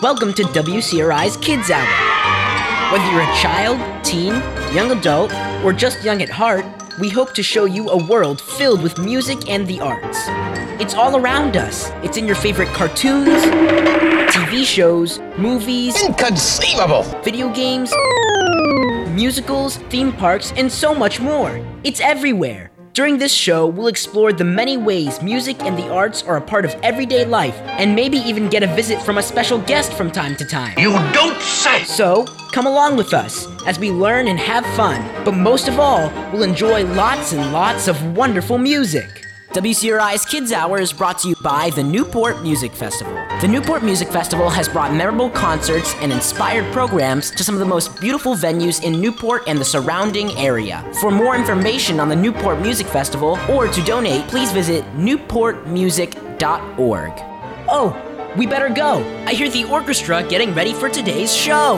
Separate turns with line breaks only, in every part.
Welcome to WCRI's Kids Hour. Whether you're a child, teen, young adult, or just young at heart, we hope to show you a world filled with music and the arts. It's all around us. It's in your favorite cartoons, TV shows, movies,
inconceivable,
video games, musicals, theme parks, and so much more. It's everywhere. During this show, we'll explore the many ways music and the arts are a part of everyday life, and maybe even get a visit from a special guest from time to time.
You don't say!
So, come along with us as we learn and have fun, but most of all, we'll enjoy lots and lots of wonderful music. WCRI's Kids Hour is brought to you by the Newport Music Festival. The Newport Music Festival has brought memorable concerts and inspired programs to some of the most beautiful venues in Newport and the surrounding area. For more information on the Newport Music Festival or to donate, please visit newportmusic.org. Oh, we better go. I hear the orchestra getting ready for today's show.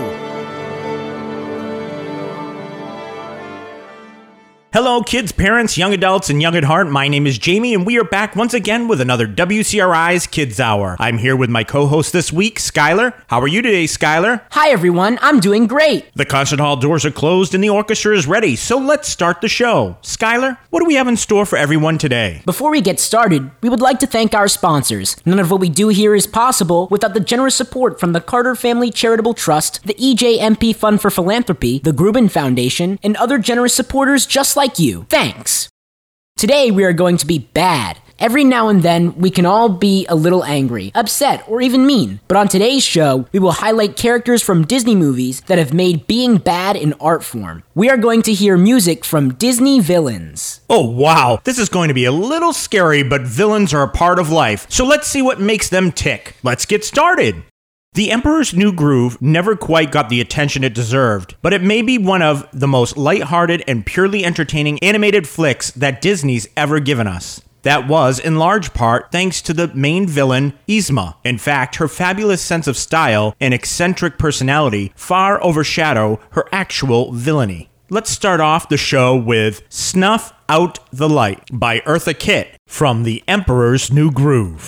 Hello, kids, parents, young adults, and young at heart. My name is Jamie, and we are back once again with another WCRI's Kids Hour. I'm here with my co-host this week, Skylar. How are you today, Skylar?
Hi, everyone. I'm doing great.
The concert hall doors are closed and the orchestra is ready, so let's start the show. Skylar, what do we have in store for everyone today?
Before we get started, we would like to thank our sponsors. None of what we do here is possible without the generous support from the Carter Family Charitable Trust, the EJMP Fund for Philanthropy, the Grubin Foundation, and other generous supporters just like you. Thanks. Today we are going to be bad. Every now and then we can all be a little angry, upset, or even mean. But on today's show, we will highlight characters from Disney movies that have made being bad an art form. We are going to hear music from Disney villains.
Oh wow, this is going to be a little scary, but villains are a part of life. So let's see what makes them tick. Let's get started. The Emperor's New Groove never quite got the attention it deserved, but it may be one of the most lighthearted and purely entertaining animated flicks that Disney's ever given us. That was, in large part, thanks to the main villain, Yzma. In fact, her fabulous sense of style and eccentric personality far overshadow her actual villainy. Let's start off the show with Snuff Out the Light by Eartha Kitt from The Emperor's New Groove.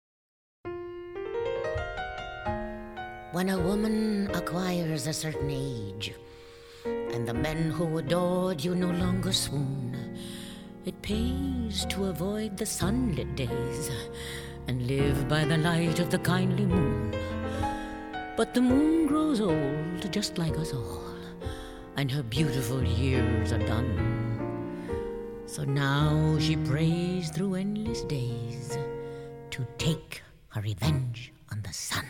When a woman acquires a certain age, and the men who adored you no longer swoon, it pays to avoid the sunlit days and live by the light of the kindly moon. But the moon grows old just like us all, and her beautiful years are done. So now she prays through endless days to take her revenge on the sun.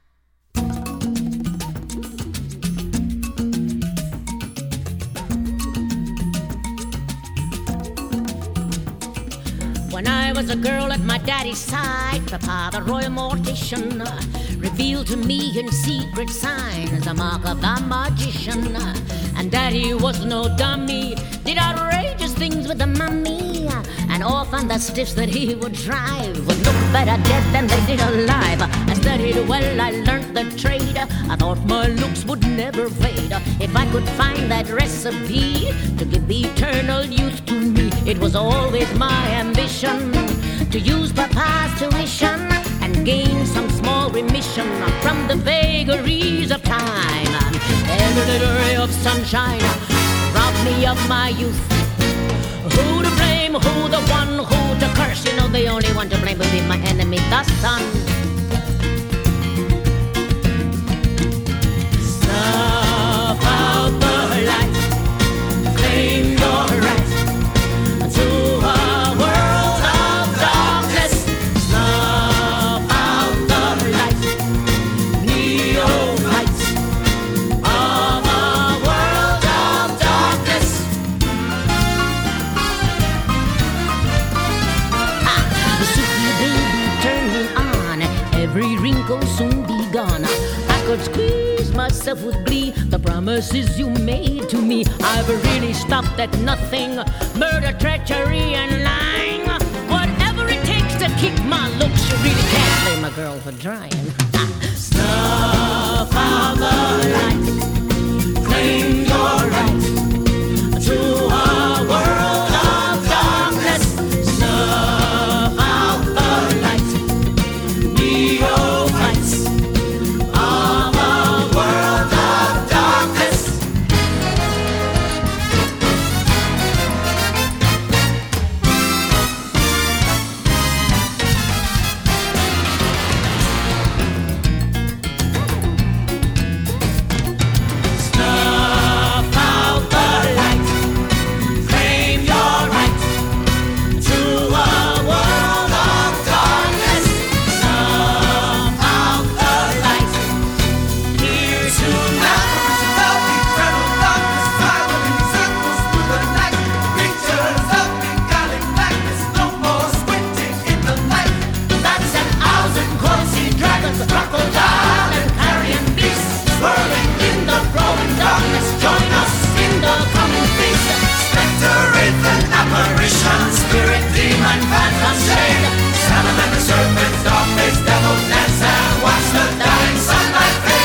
When I was a girl at my daddy's side, Papa, the royal mortician, revealed to me in secret signs the mark of the magician. And Daddy was no dummy, did outrageous things with the mummy, and often the stiffs that he would drive would look better dead than they did alive. I studied well, I learnt the trade, I thought my looks would never fade. If I could find that recipe to give eternal youth to me, it was always my ambition to use Papa's tuition and gain some small remission from the vagaries of time. Every little ray of sunshine robbed me of my youth. Who to blame, who the one, who to curse? You know the only one to blame would be my enemy, the sun. Snuff out the light, claim your right to a world of darkness. Snuff out the light, neophytes of a world of darkness. The super baby turned me on, every wrinkle soon be gone. I could squeeze myself with glee, the promises you made to me. I've really stopped at nothing, murder, treachery, and lying. Whatever it takes to keep my looks, you really can't blame a girl for trying. Snuff out the light, claim your right to a world of darkness. Snuff out the light, neophytes of the crocodile and carrion beast, swirling in the growing darkness. Join us in the coming feast. Spectre, wraith, and apparition, spirit, demon, phantom, shade, salamander, serpent, dog-faced devil, dance and watch the dying sunlight fade.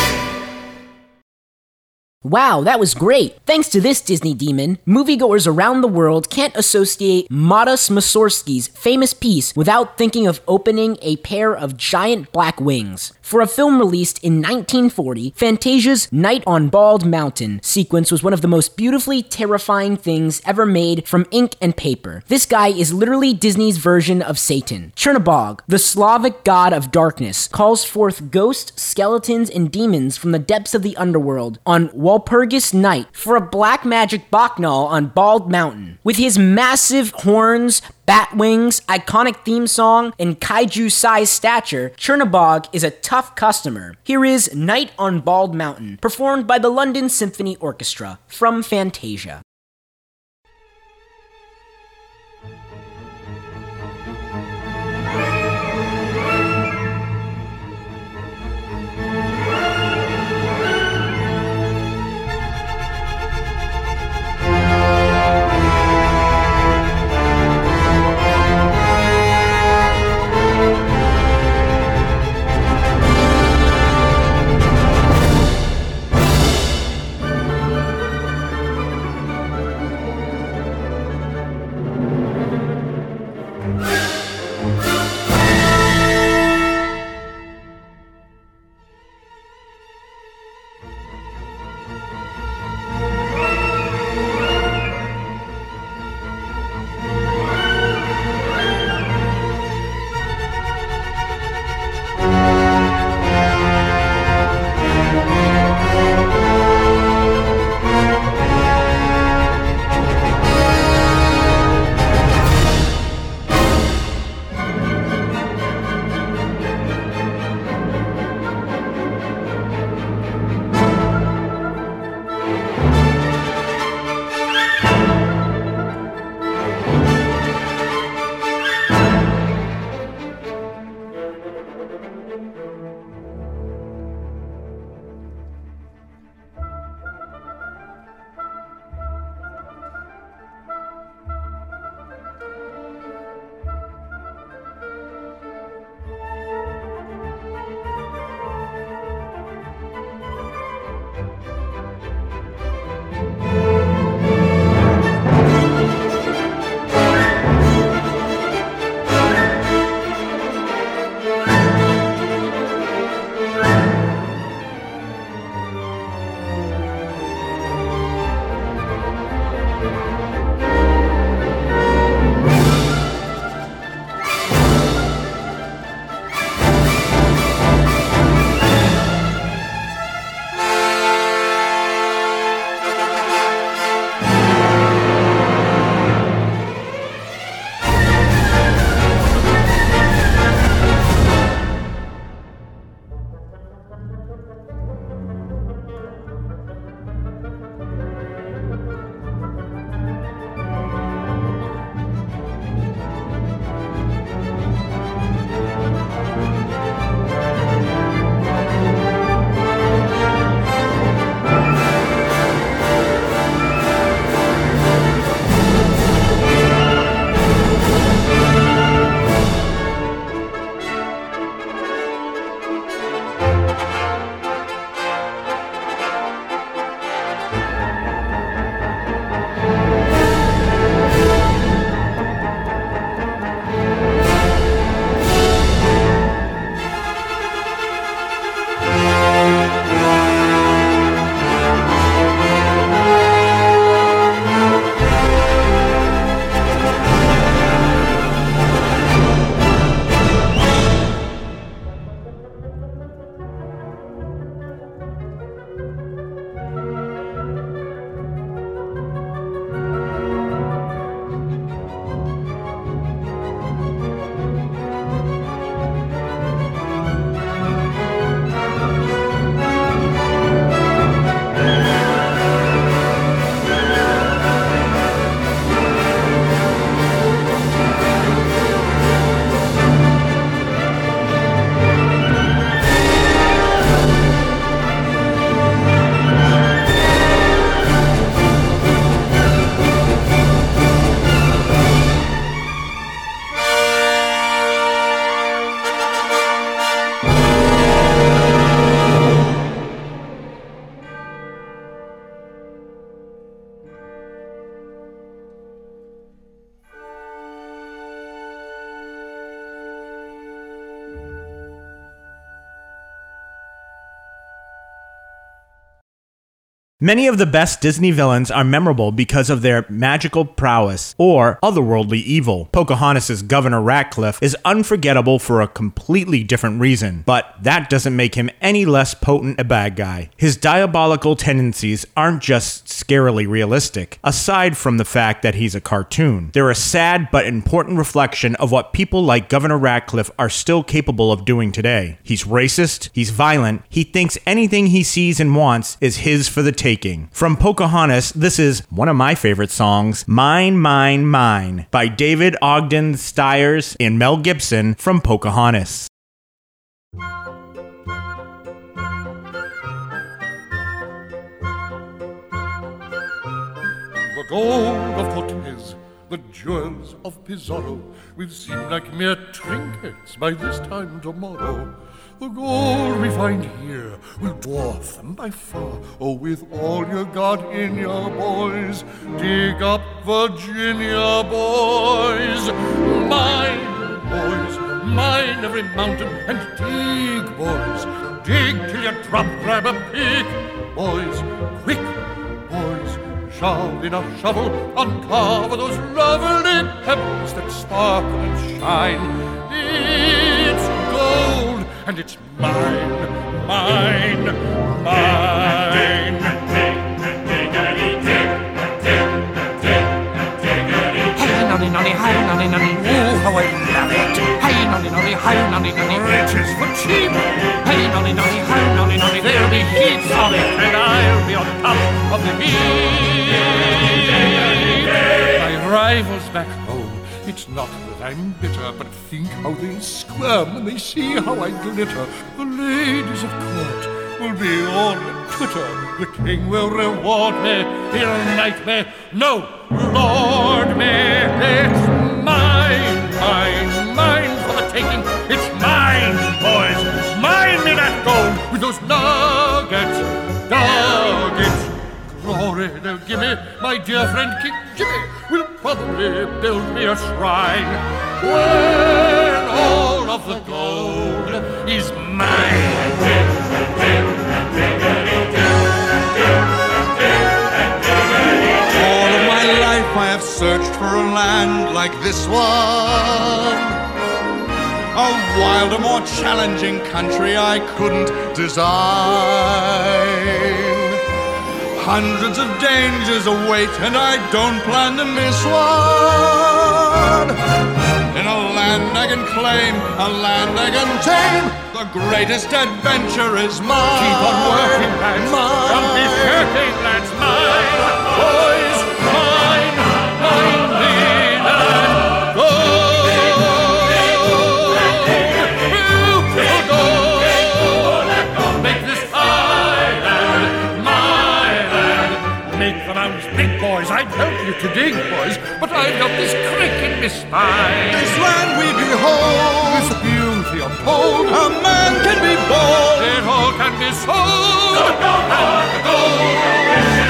Wow, that was great! Thanks to this Disney demon, moviegoers around the world can't associate Modest Mussorgsky's famous piece without thinking of opening a pair of giant black wings. For a film released in 1940, Fantasia's Night on Bald Mountain sequence was one of the most beautifully terrifying things ever made from ink and paper. This guy is literally Disney's version of Satan. Chernobog, the Slavic god of darkness, calls forth ghosts, skeletons, and demons from the depths of the underworld on Walpurgis Night for a black magic Bacchanal on Bald Mountain. With his massive horns, bat wings, iconic theme song, and kaiju-sized stature, Chernobog is a tough customer. Here is Night on Bald Mountain, performed by the London Symphony Orchestra from Fantasia.
Many of the best Disney villains are memorable because of their magical prowess or otherworldly evil. Pocahontas' Governor Ratcliffe is unforgettable for a completely different reason, but that doesn't make him any less potent a bad guy. His diabolical tendencies aren't just scarily realistic. Aside from the fact that he's a cartoon, they're a sad but important reflection of what people like Governor Ratcliffe are still capable of doing today. He's racist, he's violent, he thinks anything he sees and wants is his for the taking. From Pocahontas, this is one of my favorite songs, Mine, Mine, Mine, by David Ogden Stiers and Mel Gibson from Pocahontas.
The gold of Cortez, the jewels of Pizarro will seem like mere trinkets by this time tomorrow. The gold we find here will dwarf them by far. Oh, with all you got in your boys, dig up Virginia, boys. Mine, boys, mine every mountain and dig, boys. Dig till you drop, grab a pick, boys. Quick, boys, shove in a shovel, uncover those lovely pebbles that sparkle and shine. It's gold, and it's mine, mine, mine.
Hey, nonny, nonny, hi, nonny, nonny. Oh, how I love it. Hey, nonny, nonny, hi, nonny, nonny.
Riches for cheap.
Hey, nonny, nonny, hi, nonny, nonny.
There'll be heaps of it, and I'll be on top of the heap. My rivals back home, it's not that I'm bitter, but think how they squirm when they see how I glitter. The ladies of court will be all a twitter. The king will reward me, he'll knight me, no, lord me. It's mine, mine, mine for the taking. It's mine, boys, mine me that gold with those nuggets, nuggets. Glory they'll give me, my dear friend King Jimmy will probably build me a shrine when all of the gold is mine.
All of my life I have searched for a land like this one. A wilder, more challenging country I couldn't design. Hundreds of dangers await, and I don't plan to miss one. In a land I can claim, a land I can tame, the greatest adventure is mine.
Keep on working, lads. Don't be shirking, lads. Mine, boys, mine, mine, lead and go. Beautiful gold. Make this island my land. Make the mountains big, boys. I'd help you to dig, boys, but I've got this crick in my spine.
This land we behold,
This beauty untold,
a man can be bold.
it all can be sold. And the gold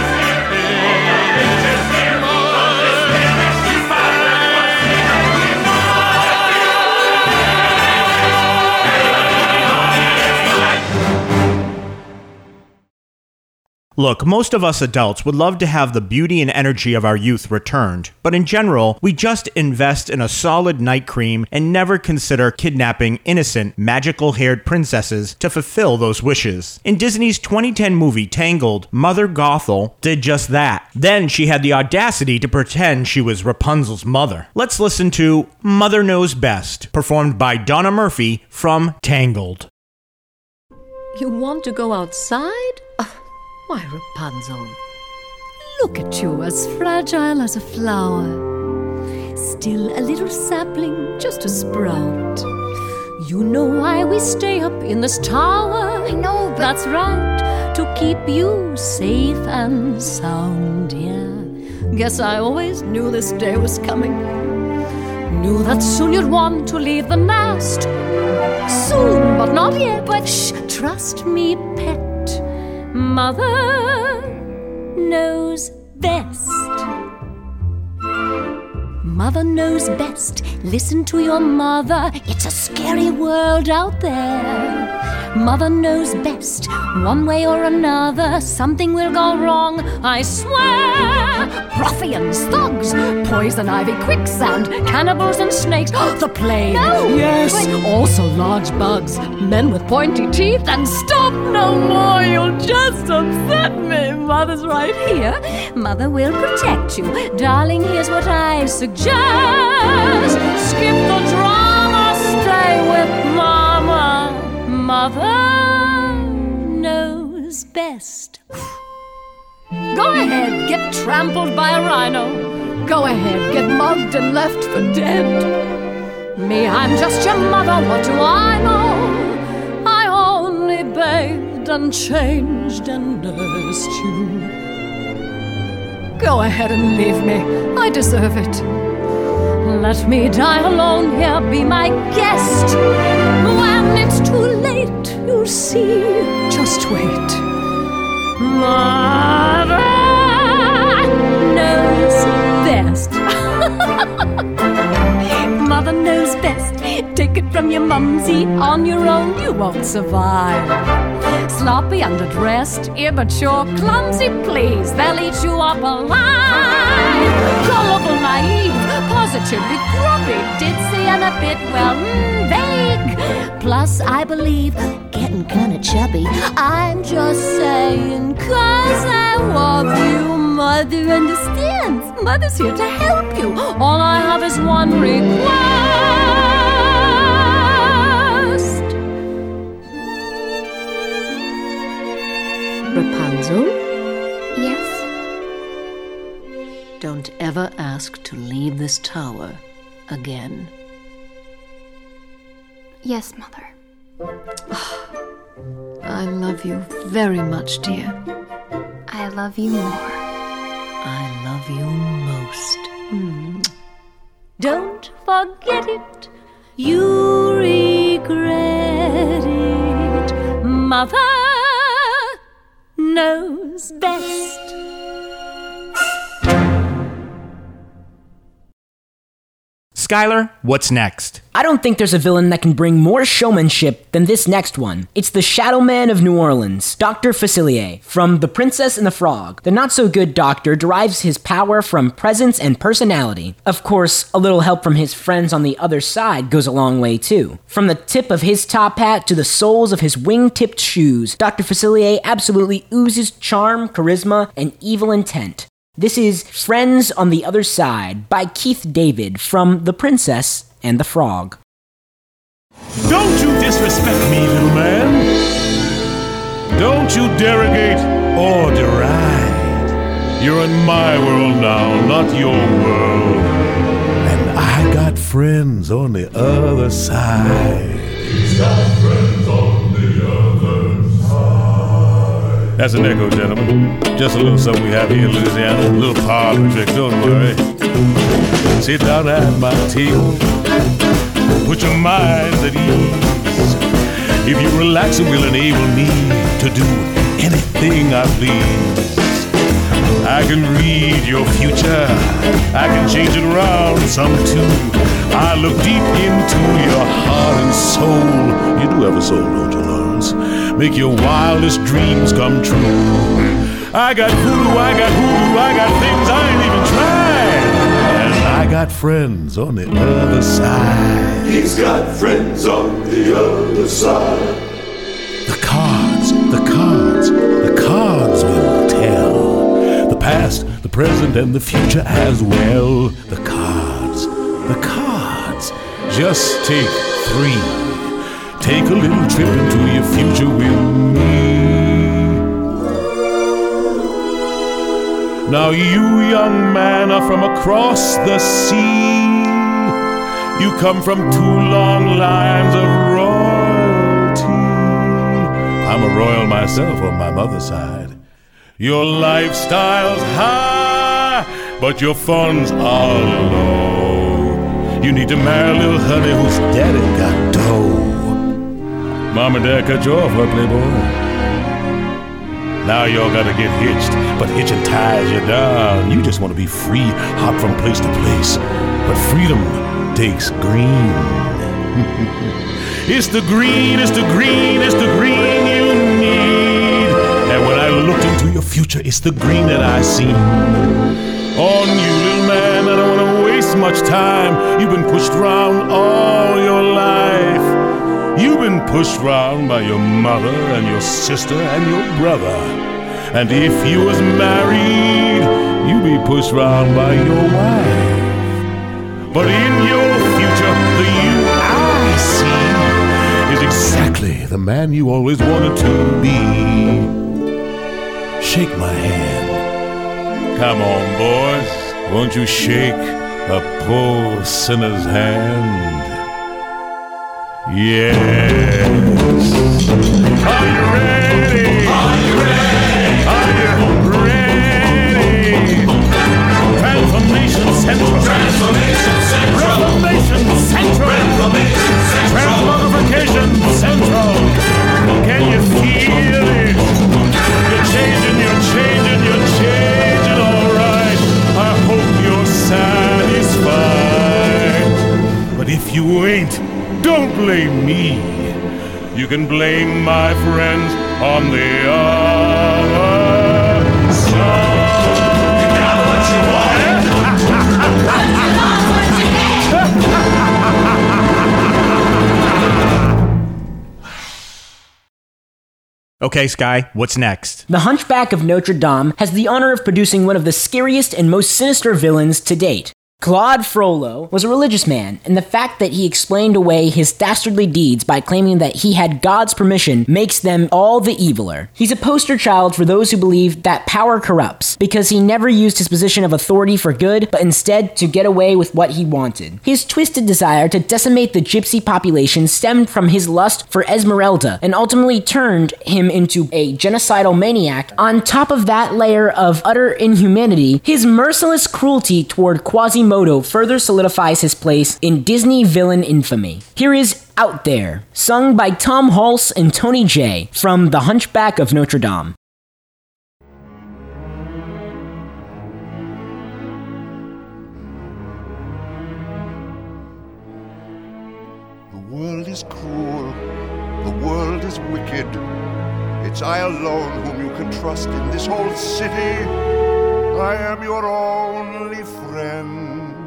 Look, most of us adults would love to have the beauty and energy of our youth returned, but in general, we just invest in a solid night cream and never consider kidnapping innocent, magical-haired princesses to fulfill those wishes. In Disney's 2010 movie Tangled, Mother Gothel did just that. Then she had the audacity to pretend she was Rapunzel's mother. Let's listen to Mother Knows Best, performed by Donna Murphy from Tangled.
You want to go outside? Why, Rapunzel, look at you, as fragile as a flower, still a little sapling, just a sprout. You know why we stay up in this tower? I know, but that's right, to keep you safe and sound, yeah. Guess I always knew this day was coming. Knew that soon you'd want to leave the nest. Soon, but not yet. But shh, trust me, pet. Mother knows best. Mother knows best. Listen to your mother. It's a scary world out there. Mother knows best. One way or another, something will go wrong, I swear. Ruffians, thugs, poison ivy, quicksand, cannibals and snakes. The plague.
No!
Yes, also large bugs. Men with pointy teeth and stop no more. You'll just upset me. Mother's right here. Mother will protect you. Darling, here's what I suggest. Skip the drama, stay with Mama. Mother knows best. Go ahead, get trampled by a rhino. Go ahead, get mugged and left for dead. Me, I'm just your mother, what do I know? I only bathed and changed and nursed you. Go ahead and leave me, I deserve it. Let me die alone here, be my guest. When it's too late, you'll see, just wait. Mother knows best. Mother knows best. Take it from your mumsy. On your own, you won't survive. Sloppy, underdressed, immature, clumsy, please. They'll eat you up alive. Gullible, naive, positively grubby, ditzy, and a bit, well, vague. Plus, I believe, getting kinda chubby. I'm just saying, 'cause I love you. Mother understands. Mother's here to help you. All I have is one request. Rapunzel?
Yes?
Don't ever ask to leave this tower again.
Yes, Mother.
I love you very much, dear.
I love you more.
I love you most. Don't forget it. You regret it. Mother knows best.
Skylar, what's next?
I don't think there's a villain that can bring more showmanship than this next one. It's the Shadow Man of New Orleans, Dr. Facilier, from The Princess and the Frog. The not-so-good doctor derives his power from presence and personality. Of course, a little help from his friends on the other side goes a long way too. From the tip of his top hat to the soles of his wing-tipped shoes, Dr. Facilier absolutely oozes charm, charisma, and evil intent. This is Friends on the Other Side by Keith David from The Princess and the Frog.
Don't you disrespect me, little man. Don't you derogate or deride. You're in my world now, not your world. And I got friends on the other side. He's got friends on the other side. That's an echo, gentlemen. Just a little something we have here in Louisiana. A little parlor trick, don't worry. Sit down at my table. Put your minds at ease. If you relax, it will enable me to do anything I please. I can read your future. I can change it around some too. I look deep into your heart and soul. You do have a soul, don't you, Lawrence? Make your wildest dreams come true. I got voodoo, I got hoodoo, I got things I ain't even tried. And I got friends on the other side.
He's got friends on the other side.
The cards will tell. The past, the present, and the future as well. The cards. Just take 3. Take a little trip into your future with me. Now you, young man, are from across the sea. You come from 2 long lines of royalty. I'm a royal myself on my mother's side. Your lifestyle's high, but your funds are low. You need to marry a little honey whose daddy got dough. Mom and Dad cut you off, huh, playboy? Now y'all gotta get hitched, but hitching ties you down. You just want to be free, hop from place to place. But freedom takes green. It's the green, it's the green, it's the green you need. And when I looked into your future, it's the green that I see. On you, little man, I don't want to waste much time. You've been pushed around all your life. You've been pushed around by your mother and your sister and your brother. And if you was married, you'd be pushed around by your wife. But in your future, the you I see is exactly the man you always wanted to be. Shake my hand. Come on, boys. Won't you shake a poor sinner's hand? Yes. Are you ready? Are you ready? Are you ready? Transformation Central. Transformation Central. Reformation Central. Reformation Central. Transmogrification Central. Can you feel it? You're changing, you're changing, you're changing, all right. I hope you're satisfied. But if you ain't, don't blame me. You can blame my friends on the other side. You got what you wanted.
Okay, Sky, what's next?
The Hunchback of Notre Dame has the honor of producing one of the scariest and most sinister villains to date. Claude Frollo was a religious man, and the fact that he explained away his dastardly deeds by claiming that he had God's permission makes them all the eviler. He's a poster child for those who believe that power corrupts, because he never used his position of authority for good, but instead to get away with what he wanted. His twisted desire to decimate the gypsy population stemmed from his lust for Esmeralda, and ultimately turned him into a genocidal maniac. On top of that layer of utter inhumanity, his merciless cruelty toward Quasimodo further solidifies his place in Disney villain infamy. Here is Out There, sung by Tom Hulce and Tony Jay from The Hunchback of Notre Dame.
The world is cruel, the world is wicked. It's I alone whom you can trust in this whole city. I am your only friend.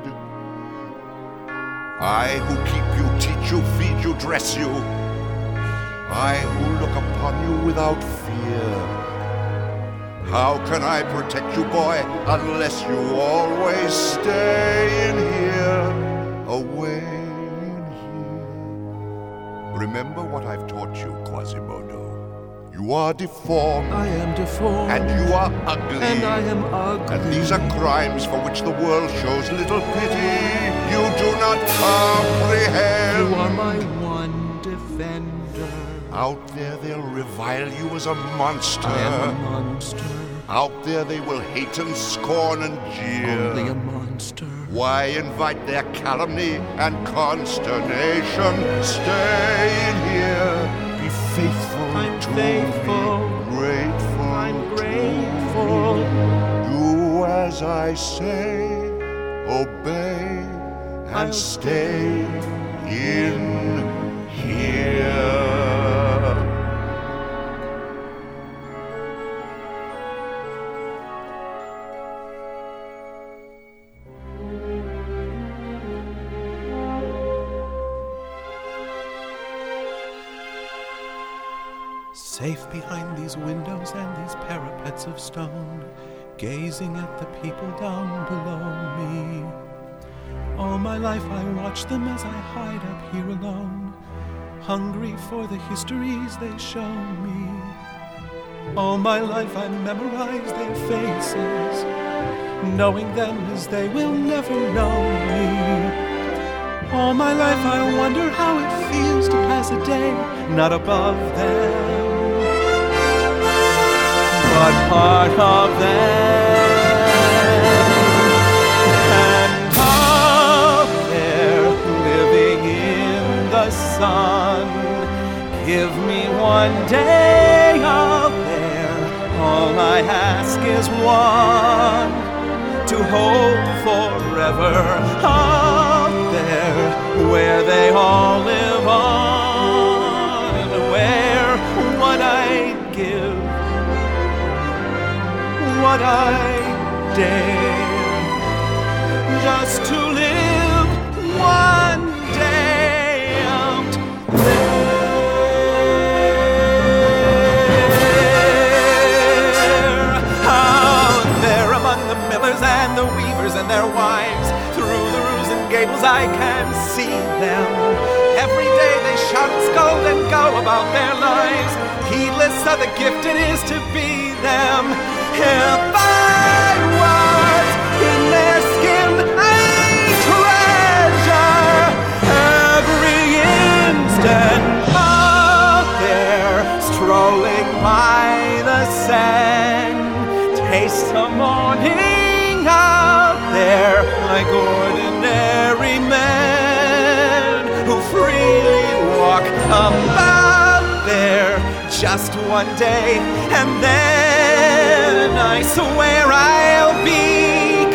I who keep you, teach you, feed you, dress you. I who look upon you without fear. How can I protect you, boy, unless you always stay in here, away in here? Remember what I've taught you, Quasimodo. You are deformed.
I am deformed.
And you are ugly.
And I am ugly.
And these are crimes for which the world shows little pity. You do not comprehend.
You are my one defender.
Out there they'll revile you as a monster.
I am a monster.
Out there they will hate and scorn and jeer.
Only a monster.
Why invite their calumny and consternation? Stay in here. Be faithful.
I'm
to
faithful.
Me. Grateful.
I'm grateful.
Do as I say. Obey. And I'll stay in here.
Safe behind these windows and these parapets of stone, gazing at the people down below me. All my life I watch them as I hide up here alone, hungry for the histories they show me. All my life I memorize their faces, knowing them as they will never know me. All my life I wonder how it feels to pass a day not above them, but part of them. And out there, living in the sun, give me one day out there. All I ask is one, to hold forever. Out there where they all live on, and where what I'd give, what I dare, just to live one day out there. Out there among the millers and the weavers and their wives, through the roofs and gables I can see them. Every day they shout and scold and go about their lives, heedless of the gift it is to be them. If I was in their skin, I'd treasure every instant out there, strolling by the sand. Taste the morning out there, like ordinary men who freely walk about there. Just one day, and then I swear I'll be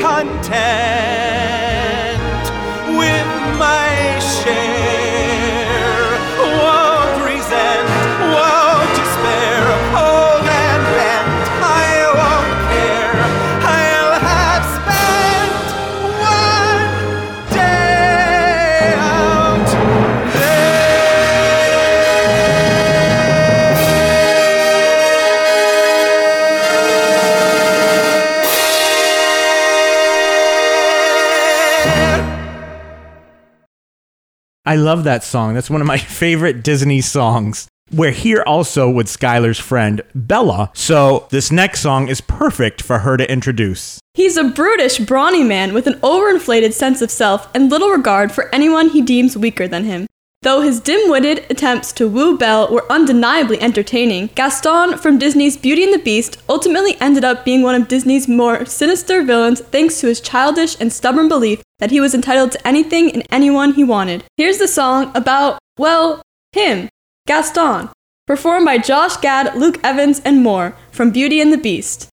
content with my share. Won't resent, won't despair, hold and bend, I won't care. I'll have spent one day out
I love that song. That's one of my favorite Disney songs. We're here also with Skylar's friend, Bella, so this next song is perfect for her to introduce.
He's a brutish, brawny man with an overinflated sense of self and little regard for anyone he deems weaker than him. Though his dim-witted attempts to woo Belle were undeniably entertaining, Gaston from Disney's Beauty and the Beast ultimately ended up being one of Disney's more sinister villains thanks to his childish and stubborn belief that he was entitled to anything and anyone he wanted. Here's the song about, well, him, Gaston, performed by Josh Gad, Luke Evans, and more, from Beauty and the Beast.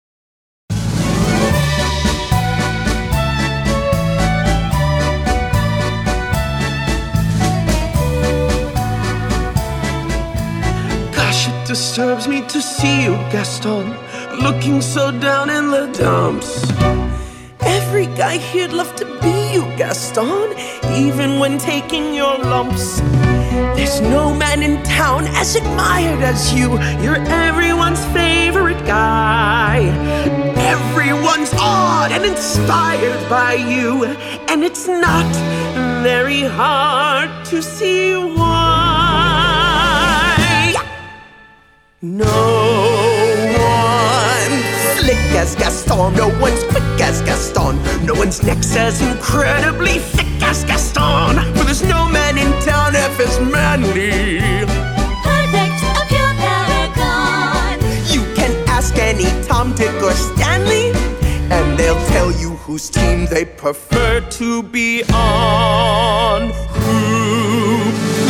It disturbs me to see you, Gaston, looking so down in the dumps. Every guy here'd love to be you, Gaston, even when taking your lumps. There's no man in town as admired as you. You're everyone's favorite guy. Everyone's awed and inspired by you, and it's not very hard to see why. No one's slick as Gaston, no one's quick as Gaston, no one's neck's as incredibly thick as Gaston. For there's no man in town half as manly. Perfect, a pure paragon. You can ask any Tom, Dick, or Stanley, and they'll tell you whose team they prefer to be on. Who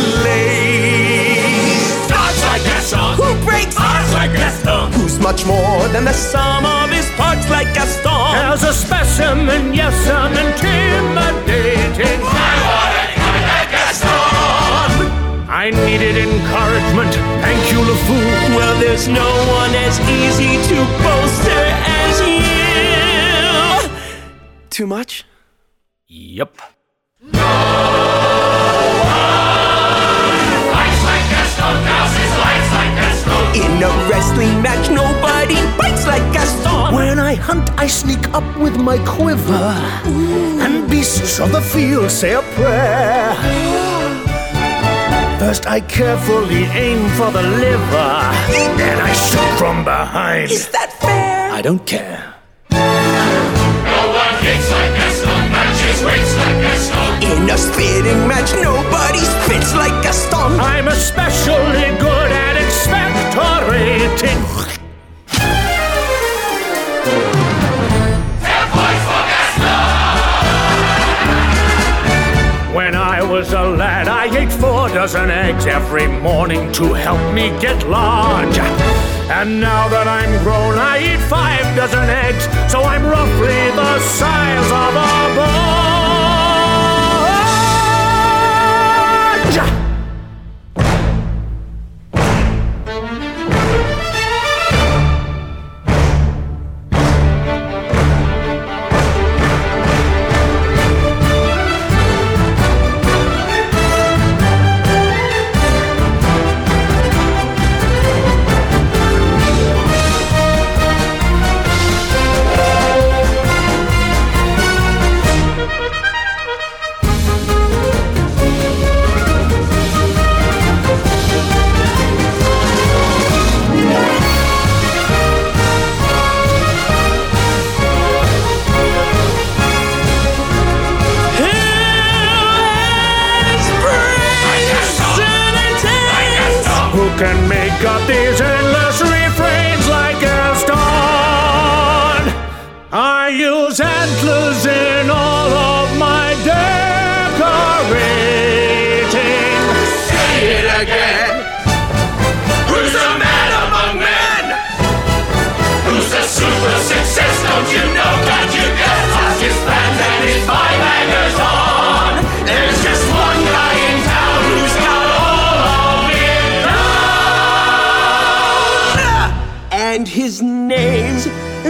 plays starts like Gaston? Who breaks hearts like Gaston? Who's much more than the sum of his parts like Gaston? As a specimen, yes, I'm intimidating. I want to come like Gaston. I needed encouragement, thank you, LeFou. Well, there's no one as easy to bolster as you. Too much? Yep. In a wrestling match, nobody bites like Gaston. When I hunt, I sneak up with my quiver, and beasts of the field say a prayer. First I carefully aim for the liver, then I shoot from behind. Is that fair? I don't care. No one kicks like Gaston, matches weights like Gaston. In a spitting match, nobody spits like Gaston. I'm especially good at expectorating. 10 points for Gaston! When I was a lad, I ate 4 dozen eggs every morning to help me get large. And now that I'm grown, I eat 5 dozen eggs, so I'm roughly the size of a ball.
and make up these endless refrains like Gaston. I use antlers in all of my decorating.
Say it again. Who's the man among men? Who's the super success? Don't you know? Can't you guess? Ask his fans and his five hangers on. There's just one guy in town who's got all of it down.
And his name's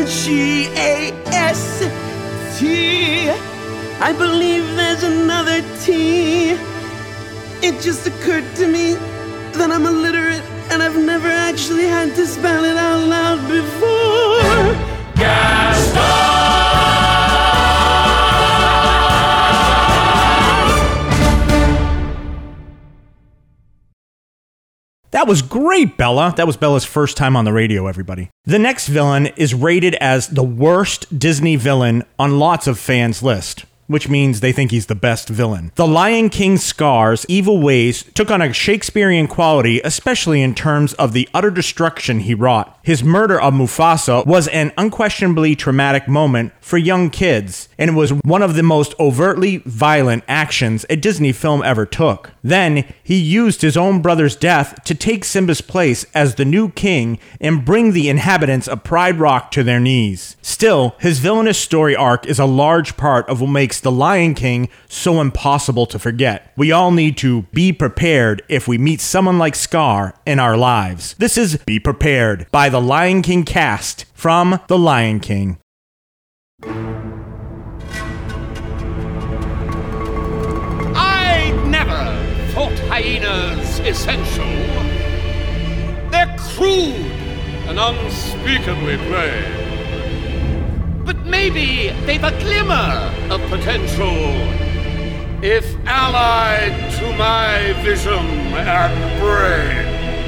G-A-S-T. I believe there's another T. It just occurred to me that I'm illiterate and I've never actually had to spell it out loud before.
Gaston!
That was great, Bella. That was Bella's first time on the radio, everybody. The next villain is rated as the worst Disney villain on lots of fans' list, which means they think he's the best villain. The Lion King Scar's evil ways took on a Shakespearean quality, especially in terms of the utter destruction he wrought. His murder of Mufasa was an unquestionably traumatic moment for young kids, and it was one of the most overtly violent actions a Disney film ever took. Then, he used his own brother's death to take Simba's place as the new king and bring the inhabitants of Pride Rock to their knees. Still, his villainous story arc is a large part of what makes The Lion King so impossible to forget. We all need to be prepared if we meet someone like Scar in our lives. This is Be Prepared by the Lion King cast from The Lion King.
I never thought hyenas essential. They're crude and unspeakably brave. But maybe they've a glimmer of potential if allied to my vision and brain.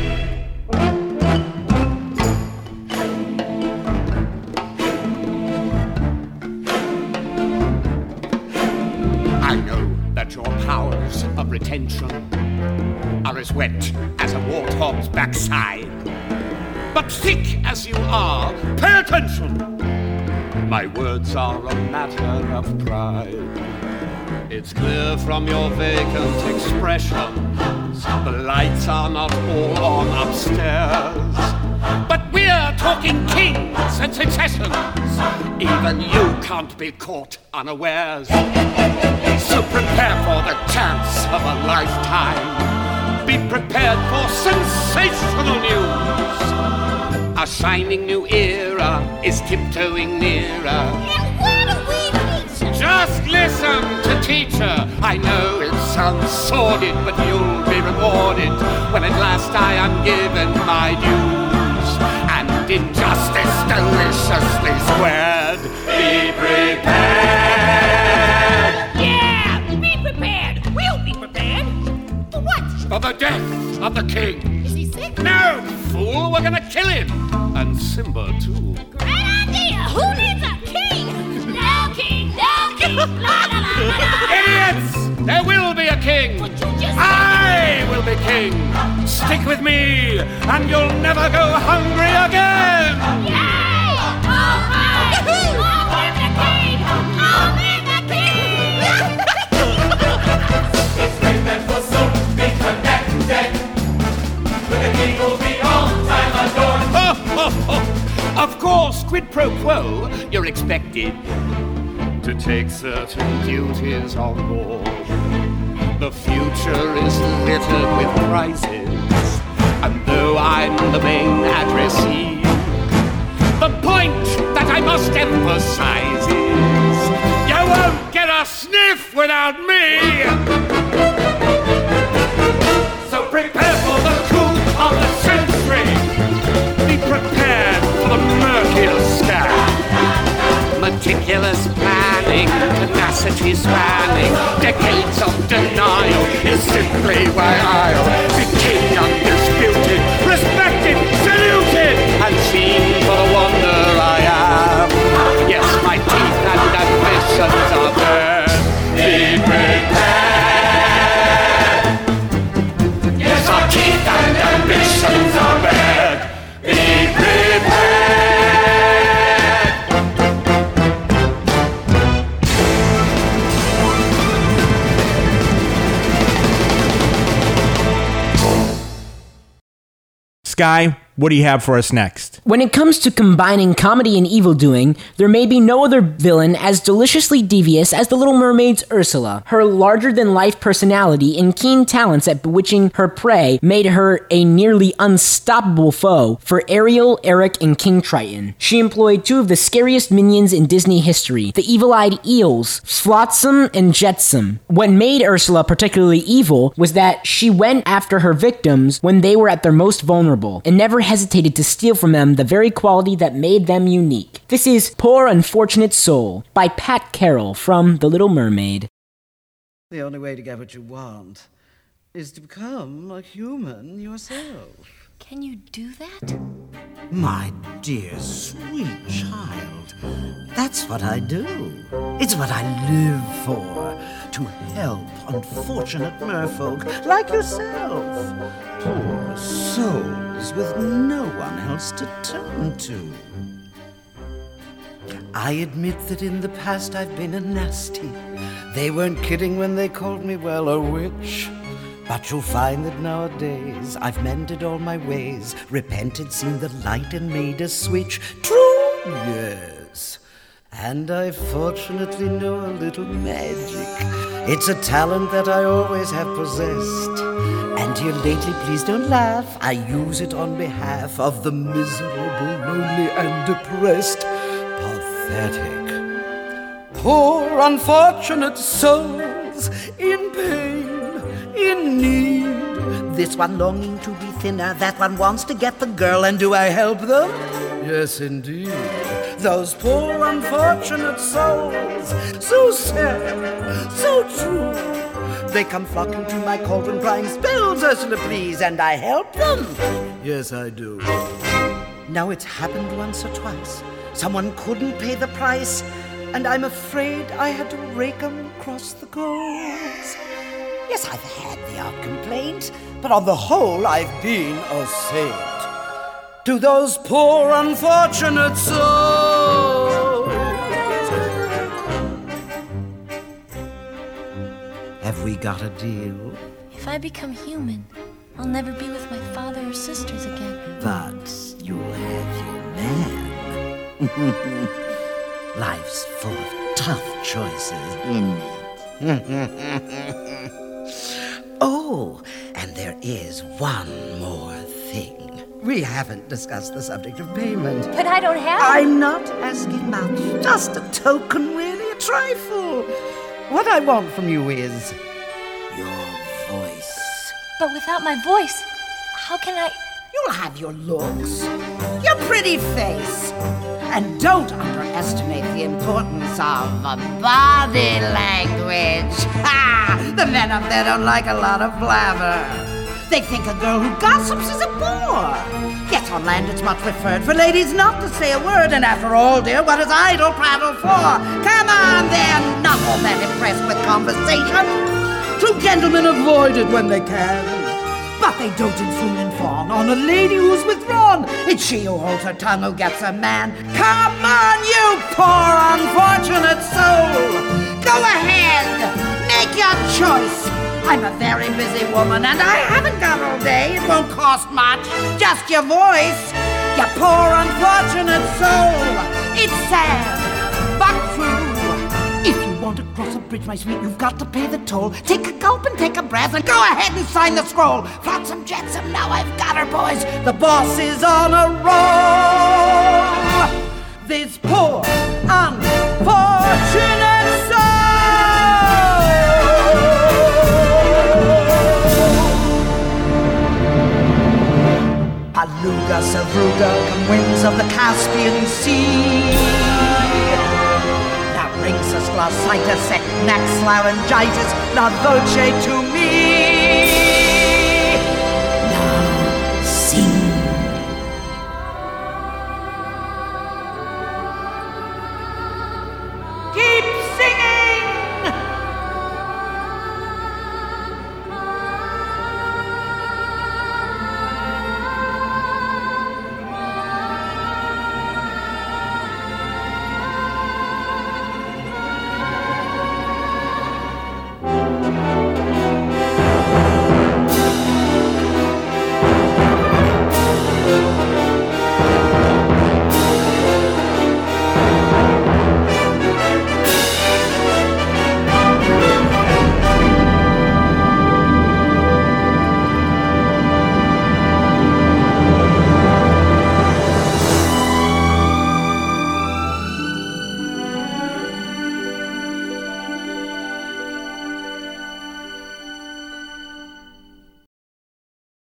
I know that your powers of retention are as wet as a warthog's backside. But thick as you are, pay attention. My words are a matter of pride. It's clear from your vacant expressions the lights are not all on upstairs. But we're talking kings and successions. Even you can't be caught unawares. So prepare for the chance of a lifetime. Be prepared for sensational news. A shining new era is tiptoeing nearer.
And where do we meet?
Just listen to teacher. I know it sounds sordid, but you'll be rewarded when at last I am given my dues. And injustice deliciously squared. Be prepared.
Yeah, be prepared. We'll be prepared. For what?
For the death of the king.
Is he sick?
No, fool, we're gonna kill him. And Simba, too.
Great idea. Who needs a king? No king, no king. La la la la la.
Idiots! There will be a king.
But you just
I will be king. Stick with me, and you'll never go hungry again.
Yay! All right. Long live the king. Long live the king.
It's written for soon be connected. With the king will be all time adored.
Of course, quid pro quo, you're expected to take certain duties on board. The future is littered with prizes, and though I'm the main addressee, the point that I must emphasize is you won't get a sniff without me. So prepare for the coup of the century. Be prepared for the murkiest sky. Meticulous planning, tenacity spanning, decades of denial is simply why I'll be king undisputed, respected, saluted, and seen for the wonder I am. Yes, my teeth and ambitions are there. Be prepared. Yes, our teeth and ambitions
Sky, what do you have for us next?
When it comes to combining comedy and evil-doing, there may be no other villain as deliciously devious as the Little Mermaid's Ursula. Her larger-than-life personality and keen talents at bewitching her prey made her a nearly unstoppable foe for Ariel, Eric, and King Triton. She employed two of the scariest minions in Disney history, the evil-eyed eels, Flotsam and Jetsam. What made Ursula particularly evil was that she went after her victims when they were at their most vulnerable, and never hesitated to steal from them the very quality that made them unique. This is Poor Unfortunate Soul by Pat Carroll from The Little Mermaid.
The only way to get what you want is to become a human yourself.
Can you do that?
My dear, sweet child, that's what I do. It's what I live for, to help unfortunate merfolk like yourself. Poor souls with no one else to turn to. I admit that in the past I've been a nasty. They weren't kidding when they called me, well, a witch. But you'll find that nowadays I've mended all my ways, repented, seen the light, and made a switch. True, yes. And I fortunately know a little magic. It's a talent that I always have possessed. And here lately, please don't laugh, I use it on behalf of the miserable, lonely, and depressed. Pathetic. Poor unfortunate souls in pain, in need. This one longing to be thinner, that one wants to get the girl, and do I help them? Yes, indeed. Those poor unfortunate souls, so sad, so true. They come flocking to my cauldron, crying, spells, Ursula, please, and I help them. Yes, I do. Now it's happened once or twice. Someone couldn't pay the price, and I'm afraid I had to rake 'em across the coals. Yes, I've had the odd complaint, but on the whole, I've been a saint. To those poor unfortunate souls. Have we got a deal?
If I become human, I'll never be with my father or sisters again.
But you'll have your man. Life's full of tough choices, isn't it? Oh, and there is one more thing. We haven't discussed the subject of payment.
But I don't have...
I'm not asking much. Just a token, really, a trifle. What I want from you is your voice.
But without my voice, how can I...
You'll have your looks, your pretty face. And don't underestimate the importance of body language. Ha! The men up there don't like a lot of blabber. They think a girl who gossips is a bore. Yet on land it's much preferred for ladies not to say a word. And after all, dear, what is idle prattle for? Come on, they're not all that impressed with conversation. True gentlemen avoid it when they can. But they dote and fool and fawn on a lady who's withdrawn. It's she who holds her tongue who gets a man. Come on, you poor unfortunate soul. Go ahead, make your choice. I'm a very busy woman and I haven't got all day. It won't cost much, just your voice. You poor unfortunate soul. It's sad, but true. If you want to cross a bridge, my sweet, you've got to pay the toll. Take a gulp and take a breath and go ahead and sign the scroll. Flotsam Jetsam, now I've got her, boys. The boss is on a roll. This poor, unfortunate soul. Aluga, Savruga, come winds of the Caspian Sea. Brings us glossitis, secnax, laryngitis, la voce to me. Now sing. Keep singing.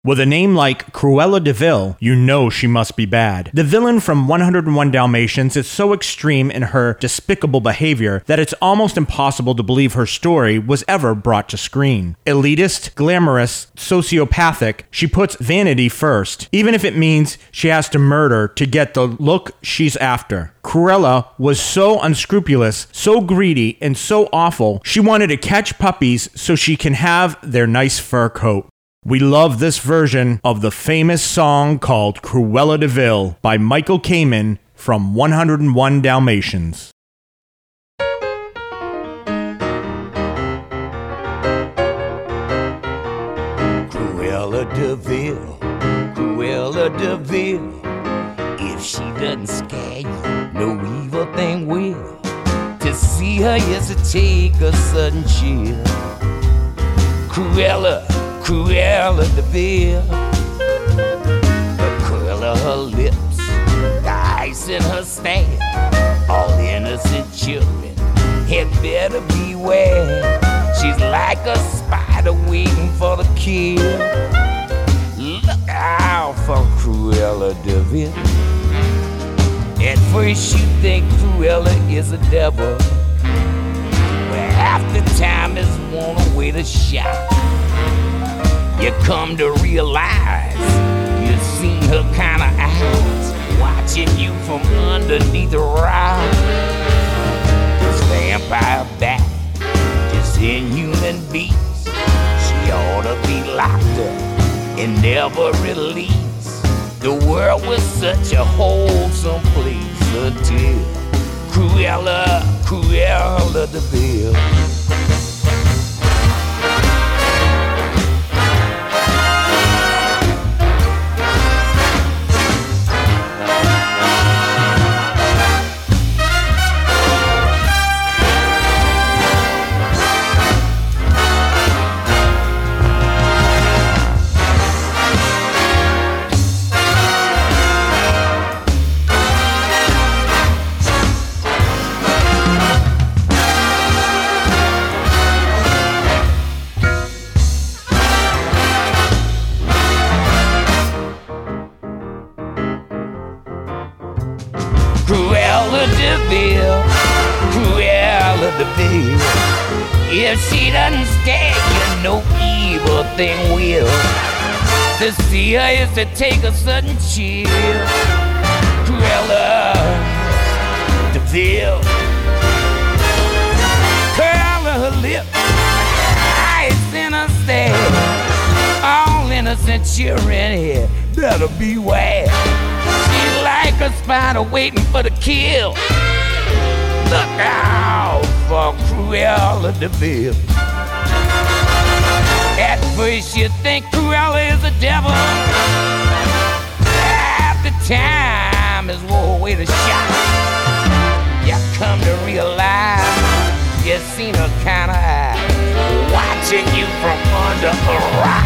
With a name like Cruella de Vil, you know she must be bad. The villain from 101 Dalmatians is so extreme in her despicable behavior that it's almost impossible to believe her story was ever brought to screen. Elitist, glamorous, sociopathic, she puts vanity first, even if it means she has to murder to get the look she's after. Cruella was so unscrupulous, so greedy, and so awful, she wanted to catch puppies so she can have their nice fur coat. We love this version of the famous song called Cruella de Vil by Michael Kamen from 101 Dalmatians.
Cruella de Vil, Cruella de Vil. If she doesn't scare you, no evil thing will. To see her is to take a sudden chill. Cruella, Cruella de Vil. The curl of her lips, the ice in her stare. All innocent children had better beware. She's like a spider waiting for the kill. Look out for Cruella de Vil. At first you think Cruella is a devil, but half the time is one way to shout. You come to realize you've seen her kind of eyes watching you from underneath the rock. This vampire bat, this inhuman beast, she ought to be locked up and never released. The world was such a wholesome place until Cruella, Cruella de Vil. Cruella de Vil. If she doesn't scare you, no evil thing will. To see her is to take a sudden chill. Cruella de Vil. Curl of her lip, ice in her stare. All innocent children here better beware. She's like a spider waiting for the kill. Look out for Cruella de Vil. At first you think Cruella is a devil. Half the time is one way to shout. You come to realize you've seen her kind of eyes watching you from under a rock.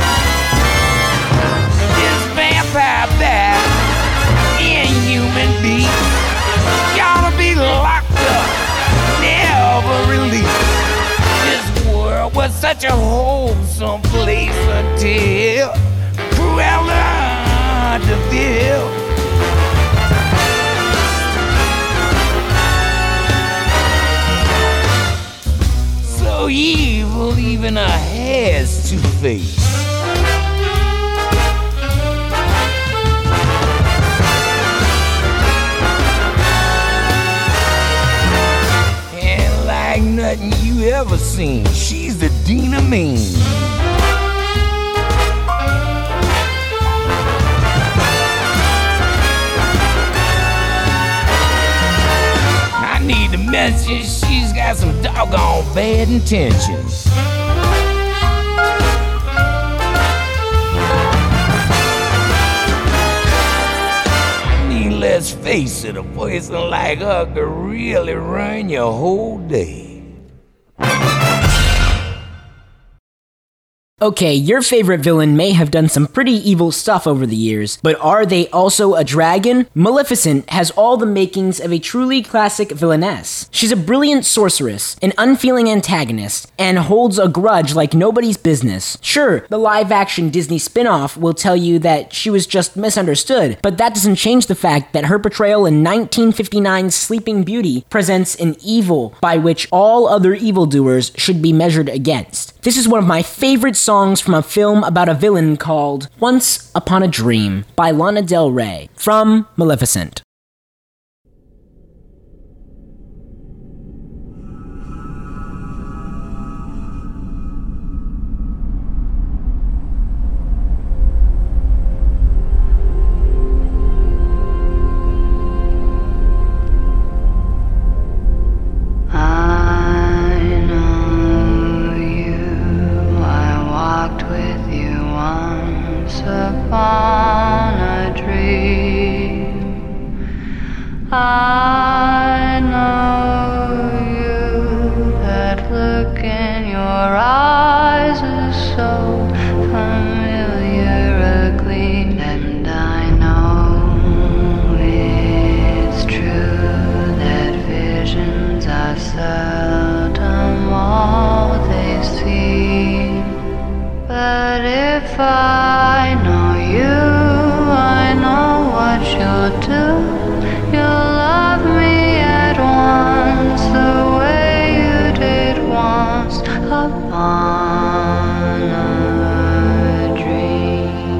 This vampire bat, inhuman beast, you ought to be locked up, never released. This world was such a wholesome place until Cruella de Vil. So evil, even her hair's two-faced. Like nothing you ever seen. She's the Dean of Mean. I need to mention she's got some doggone bad intentions. Let's face it, a person like her could really ruin your whole day.
Okay, your favorite villain may have done some pretty evil stuff over the years, but are they also a dragon? Maleficent has all the makings of a truly classic villainess. She's a brilliant sorceress, an unfeeling antagonist, and holds a grudge like nobody's business. Sure, the live-action Disney spin-off will tell you that she was just misunderstood, but that doesn't change the fact that her portrayal in 1959's Sleeping Beauty presents an evil by which all other evildoers should be measured against. This is one of my favorite songs from a film about a villain called Once Upon a Dream by Lana Del Rey from Maleficent.
Upon a dream, I know you. That look in your eyes is so familiar, a gleam, and I know it's true that visions are seldom all they seem. But if I know you, I know what you'll do. You'll love me at once, the way you did once upon a dream.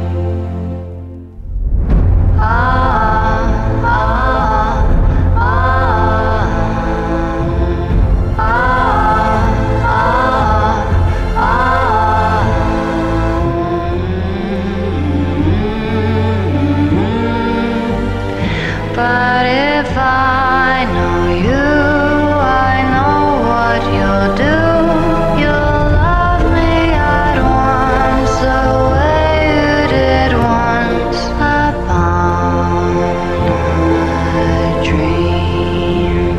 But if I know you, I know what you'll do. You'll love me at once, the way you did once upon a dream.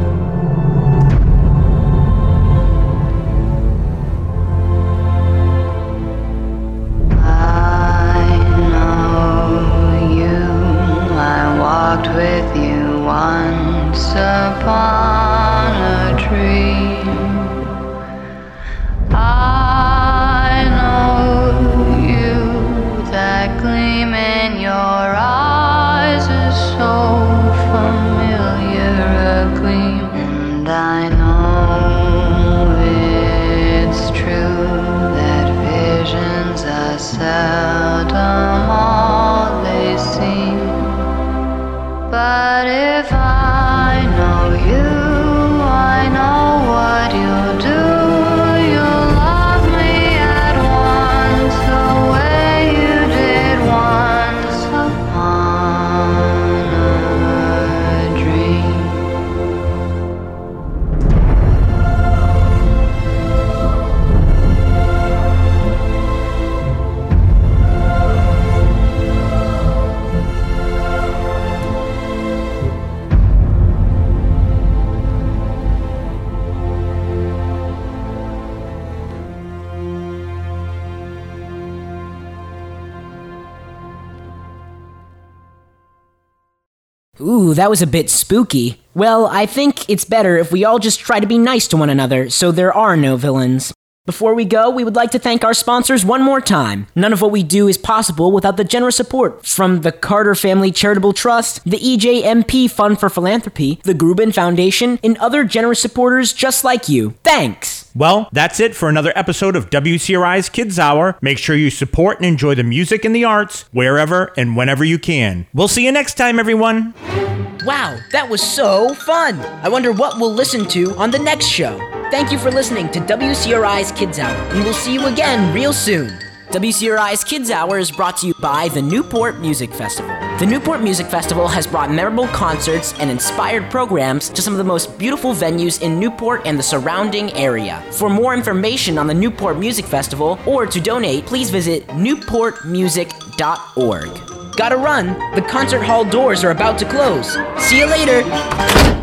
I know you, I walked with you once upon a dream. I know you, that gleam in your eyes is so familiar, a gleam, and I know it's true that visions are seldom all they seem. But if I know you, I know what you'll do. You'll love me at once, the way you did once upon a dream.
Ooh, that was a bit spooky. Well, I think it's better if we all just try to be nice to one another so there are no villains. Before we go, we would like to thank our sponsors one more time. None of what we do is possible without the generous support from the Carter Family Charitable Trust, the EJMP Fund for Philanthropy, the Grubin Foundation, and other generous supporters just like you. Thanks!
Well, that's it for another episode of WCRI's Kids Hour. Make sure you support and enjoy the music and the arts wherever and whenever you can. We'll see you next time, everyone.
Wow, that was so fun! I wonder what we'll listen to on the next show. Thank you for listening to WCRI's Kids Hour, and we'll see you again real soon. WCRI's Kids Hour is brought to you by the Newport Music Festival. The Newport Music Festival has brought memorable concerts and inspired programs to some of the most beautiful venues in Newport and the surrounding area. For more information on the Newport Music Festival or to donate, please visit newportmusic.org. Gotta run, the concert hall doors are about to close. See you later!